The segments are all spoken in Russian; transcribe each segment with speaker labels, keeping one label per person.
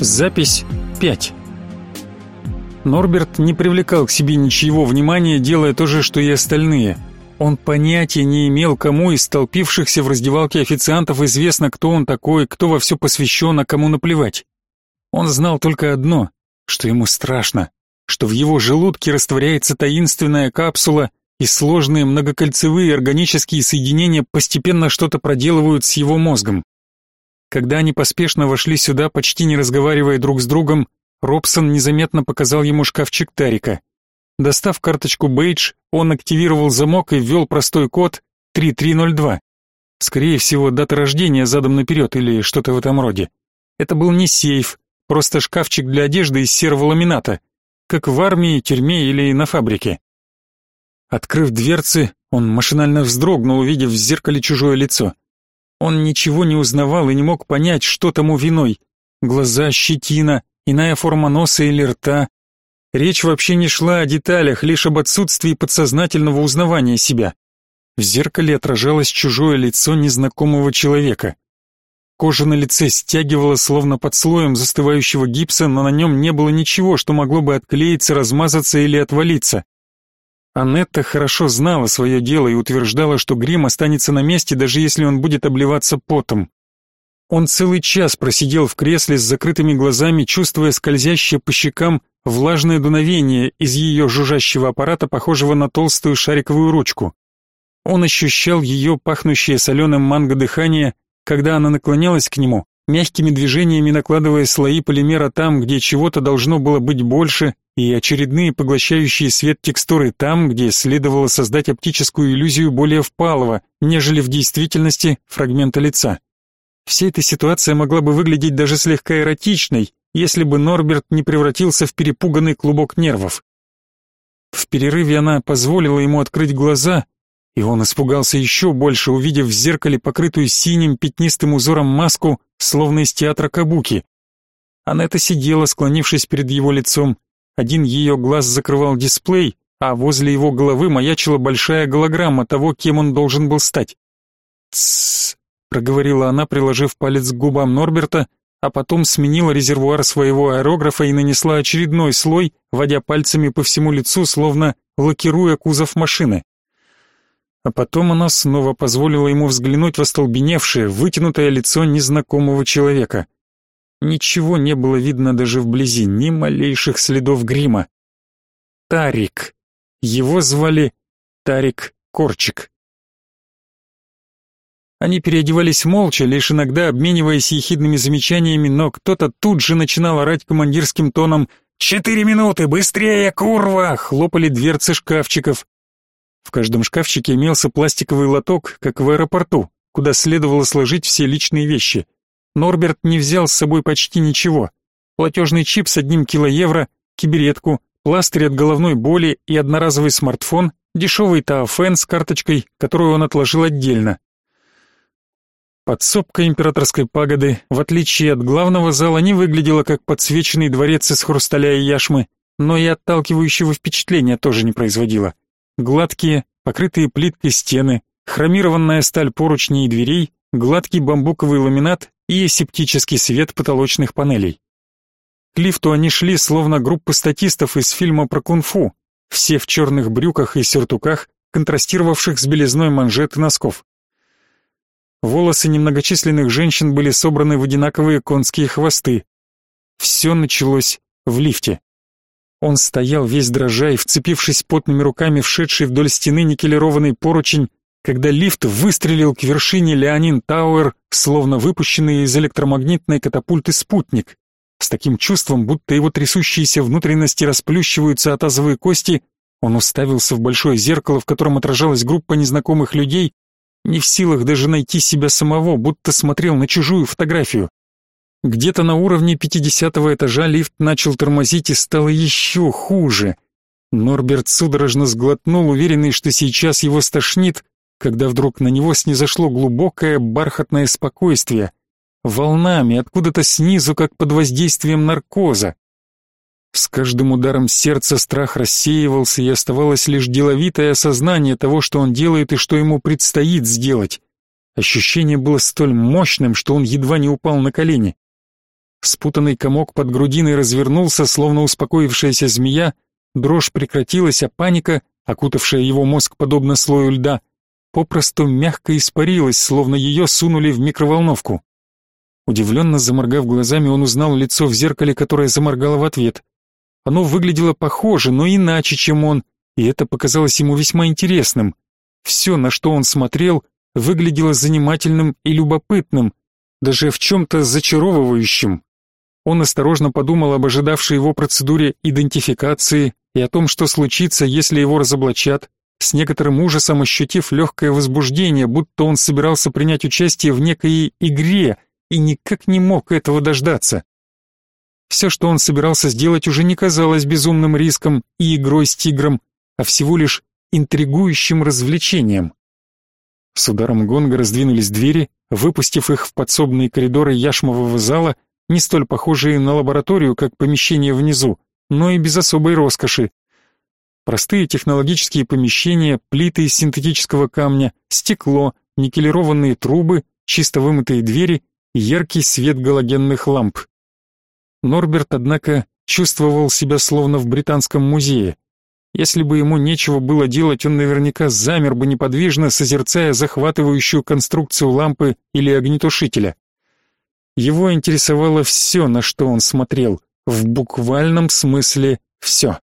Speaker 1: Запись 5. Норберт не привлекал к себе ничьего внимания, делая то же, что и остальные. Он понятия не имел, кому из столпившихся в раздевалке официантов известно, кто он такой, кто во все посвящен, а кому наплевать. Он знал только одно, что ему страшно, что в его желудке растворяется таинственная капсула, и сложные многокольцевые органические соединения постепенно что-то проделывают с его мозгом. Когда они поспешно вошли сюда, почти не разговаривая друг с другом, Робсон незаметно показал ему шкафчик Тарика. Достав карточку бейдж, он активировал замок и ввел простой код 3302. Скорее всего, дата рождения задом наперед или что-то в этом роде. Это был не сейф, просто шкафчик для одежды из серого ламината, как в армии, тюрьме или на фабрике. Открыв дверцы, он машинально вздрогнул, увидев в зеркале чужое лицо. Он ничего не узнавал и не мог понять, что тому виной. Глаза, щетина, иная форма носа или рта. Речь вообще не шла о деталях, лишь об отсутствии подсознательного узнавания себя. В зеркале отражалось чужое лицо незнакомого человека. Кожа на лице стягивала, словно под слоем застывающего гипса, но на нем не было ничего, что могло бы отклеиться, размазаться или отвалиться. Анетта хорошо знала свое дело и утверждала, что грим останется на месте, даже если он будет обливаться потом. Он целый час просидел в кресле с закрытыми глазами, чувствуя скользящее по щекам влажное дуновение из ее жужжащего аппарата, похожего на толстую шариковую ручку. Он ощущал ее пахнущее соленым манго дыхание, когда она наклонялась к нему, мягкими движениями накладывая слои полимера там, где чего-то должно было быть больше, и очередные поглощающие свет текстуры там, где следовало создать оптическую иллюзию более впалого, нежели в действительности фрагмента лица. Вся эта ситуация могла бы выглядеть даже слегка эротичной, если бы Норберт не превратился в перепуганный клубок нервов. В перерыве она позволила ему открыть глаза, и он испугался еще больше, увидев в зеркале покрытую синим пятнистым узором маску, словно из театра кабуки. Анетта сидела, склонившись перед его лицом. Один ее глаз закрывал дисплей, а возле его головы маячила большая голограмма того, кем он должен был стать. «Тссс», — проговорила она, приложив палец к губам Норберта, а потом сменила резервуар своего аэрографа и нанесла очередной слой, водя пальцами по всему лицу, словно лакируя кузов машины. А потом она снова позволила ему взглянуть в остолбеневшее, вытянутое лицо незнакомого человека. Ничего не было видно даже вблизи, ни малейших следов грима. Тарик. Его звали Тарик Корчик. Они переодевались молча, лишь иногда обмениваясь ехидными замечаниями, но кто-то тут же начинал орать командирским тоном: «4 минуты, быстрее, курва!» Хлопали дверцы шкафчиков. В каждом шкафчике имелся пластиковый лоток, как в аэропорту, куда следовало сложить все личные вещи. Норберт не взял с собой почти ничего. Платежный чип с 1 килоевро, киберетку, пластырь от головной боли и одноразовый смартфон, дешевый Таофен с карточкой, которую он отложил отдельно. Подсобка императорской пагоды, в отличие от главного зала, не выглядела как подсвеченный дворец из хрусталя и яшмы, но и отталкивающего впечатления тоже не производила. Гладкие, покрытые плиткой стены, хромированная сталь поручней и дверей, гладкий бамбуковый ламинат и асептический свет потолочных панелей. К лифту они шли, словно группа статистов из фильма про кунг-фу, все в черных брюках и сюртуках, контрастировавших с белизной манжет и носков. Волосы немногочисленных женщин были собраны в одинаковые конские хвосты. Все началось в лифте. Он стоял весь дрожа и, вцепившись потными руками в шедший вдоль стены никелированный поручень, когда лифт выстрелил к вершине Леонин Тауэр, словно выпущенный из электромагнитной катапульты спутник. С таким чувством, будто его трясущиеся внутренности расплющиваются от тазовой кости, он уставился в большое зеркало, в котором отражалась группа незнакомых людей, не в силах даже найти себя самого, будто смотрел на чужую фотографию. Где-то на уровне 50-го этажа лифт начал тормозить и стало еще хуже. Норберт судорожно сглотнул, уверенный, что сейчас его стошнит, когда вдруг на него снизошло глубокое бархатное спокойствие, волнами, откуда-то снизу, как под воздействием наркоза. С каждым ударом сердца страх рассеивался, и оставалось лишь деловитое осознание того, что он делает и что ему предстоит сделать. Ощущение было столь мощным, что он едва не упал на колени. Спутанный комок под грудиной развернулся, словно успокоившаяся змея, дрожь прекратилась, а паника, окутавшая его мозг подобно слою льда, попросту мягко испарилась, словно ее сунули в микроволновку. Удивленно заморгав глазами, он узнал лицо в зеркале, которое заморгало в ответ. Оно выглядело похоже, но иначе, чем он, и это показалось ему весьма интересным. Все, на что он смотрел, выглядело занимательным и любопытным, даже в чем-то зачаровывающим. Он осторожно подумал об ожидавшей его процедуре идентификации и о том, что случится, если его разоблачат, с некоторым ужасом ощутив легкое возбуждение, будто он собирался принять участие в некой игре и никак не мог этого дождаться. Все, что он собирался сделать, уже не казалось безумным риском и игрой с тигром, а всего лишь интригующим развлечением. С ударом гонга раздвинулись двери, выпустив их в подсобные коридоры яшмового зала, не столь похожие на лабораторию, как помещение внизу, но и без особой роскоши. Простые технологические помещения, плиты из синтетического камня, стекло, никелированные трубы, чисто вымытые двери и яркий свет галогенных ламп. Норберт, однако, чувствовал себя словно в британском музее. Если бы ему нечего было делать, он наверняка замер бы неподвижно, созерцая захватывающую конструкцию лампы или огнетушителя. Его интересовало все, на что он смотрел, в буквальном смысле все.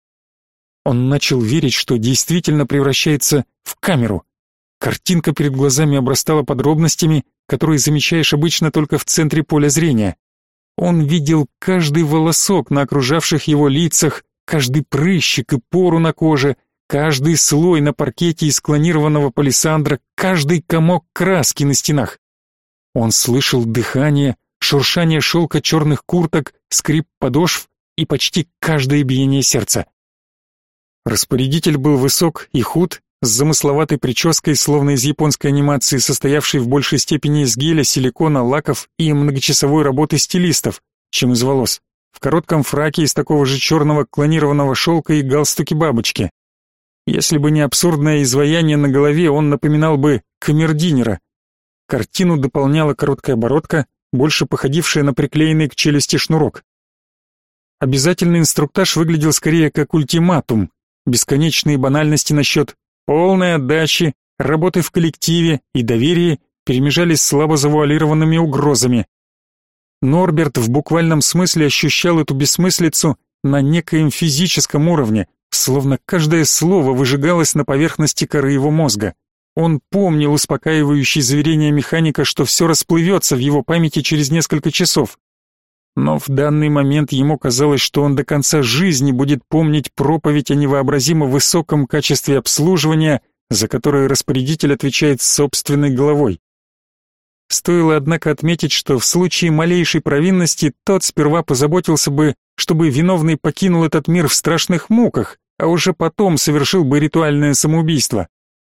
Speaker 1: Он начал верить, что действительно превращается в камеру. Картинка перед глазами обрастала подробностями, которые замечаешь обычно только в центре поля зрения. Он видел каждый волосок на окружавших его лицах, каждый прыщик и пору на коже, каждый слой на паркете из клонированного палисандра, каждый комок краски на стенах. Он слышал дыхание, шуршание шелка черных курток, скрип подошв и почти каждое биение сердца. Распорядитель был высок и худ, с замысловатой прической, словно из японской анимации, состоявшей в большей степени из геля, силикона, лаков и многочасовой работы стилистов, чем из волос, в коротком фраке из такого же черного клонированного шелка и галстуки-бабочки. Если бы не абсурдное изваяние на голове, он напоминал бы камердинера. Картину дополняла короткая бородка, больше походившая на приклеенный к челюсти шнурок. Обязательный инструктаж выглядел скорее как ультиматум, бесконечные банальности насчет полной отдачи, работы в коллективе и доверии перемежались слабо завуалированными угрозами. Норберт в буквальном смысле ощущал эту бессмыслицу на некоем физическом уровне, словно каждое слово выжигалось на поверхности коры его мозга. Он помнил успокаивающие заверения механика, что все расплывется в его памяти через несколько часов. Но в данный момент ему казалось, что он до конца жизни будет помнить проповедь о невообразимо высоком качестве обслуживания, за которое распорядитель отвечает собственной головой. Стоило, однако, отметить, что в случае малейшей провинности тот сперва позаботился бы, чтобы виновный покинул этот мир в страшных муках, а уже потом совершил бы ритуальное самоубийство.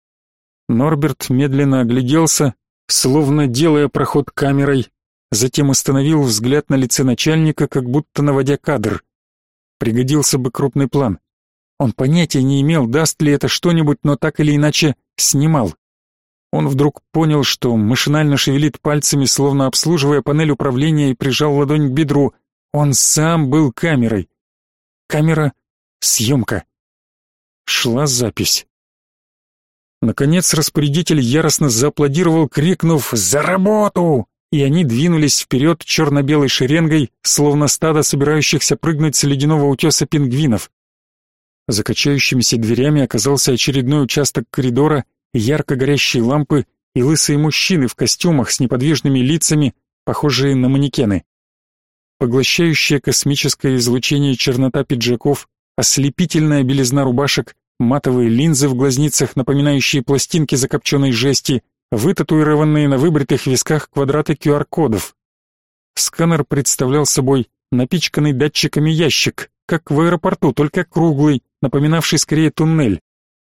Speaker 1: Норберт медленно огляделся, словно делая проход камерой, затем остановил взгляд на лице начальника, как будто наводя кадр. Пригодился бы крупный план. Он понятия не имел, даст ли это что-нибудь, но так или иначе снимал. Он вдруг понял, что машинально шевелит пальцами, словно обслуживая панель управления, и прижал ладонь к бедру. Он сам был камерой. Камера, съемка. Шла запись. Наконец распорядитель яростно зааплодировал, крикнув «За работу!», и они двинулись вперед черно-белой шеренгой, словно стадо собирающихся прыгнуть с ледяного утеса пингвинов. За качающимися дверями оказался очередной участок коридора, ярко горящие лампы и лысые мужчины в костюмах с неподвижными лицами, похожие на манекены. Поглощающее космическое излучение чернота пиджаков, ослепительная белизна рубашек, матовые линзы в глазницах, напоминающие пластинки закопченной жести, вытатуированные на выбритых висках квадраты QR-кодов. Сканер представлял собой напичканный датчиками ящик, как в аэропорту, только круглый, напоминавший скорее туннель.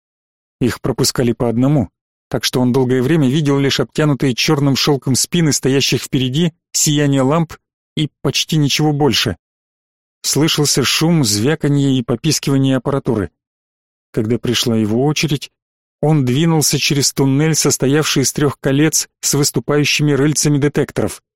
Speaker 1: Их пропускали по одному, так что он долгое время видел лишь обтянутые черным шелком спины стоящих впереди, сияние ламп и почти ничего больше. Слышался шум, звяканье и попискивание аппаратуры. Когда пришла его очередь, он двинулся через туннель, состоявший из 3 колец с выступающими рыльцами детекторов.